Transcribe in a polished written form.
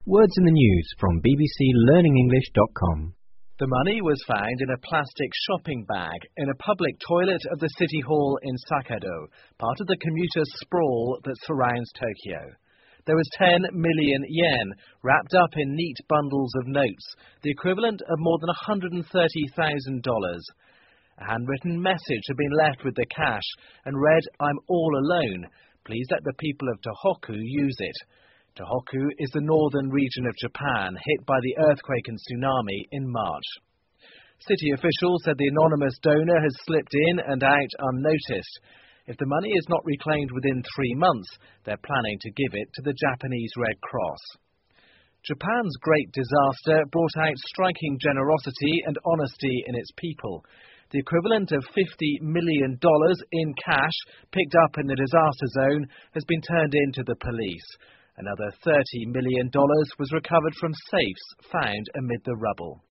Words in the news from bbclearningenglish.com. The money was found in a plastic shopping bag in a public toilet of the City Hall in Sakado, part of the commuter sprawl that surrounds Tokyo. There was 10 million yen wrapped up in neat bundles of notes, the equivalent of more than $130,000. A handwritten message had been left with the cash and read, "I'm all alone. Please let the people of Tohoku use it." Tohoku is the northern region of Japan hit by the earthquake and tsunami in March. City officials said the anonymous donor has slipped in and out unnoticed. If the money is not reclaimed within 3 months, they're planning to give it to the Japanese Red Cross. Japan's great disaster brought out striking generosity and honesty in its people. The equivalent of $50 million in cash picked up in the disaster zone has been turned in to the police. Another $30 million was recovered from safes found amid the rubble.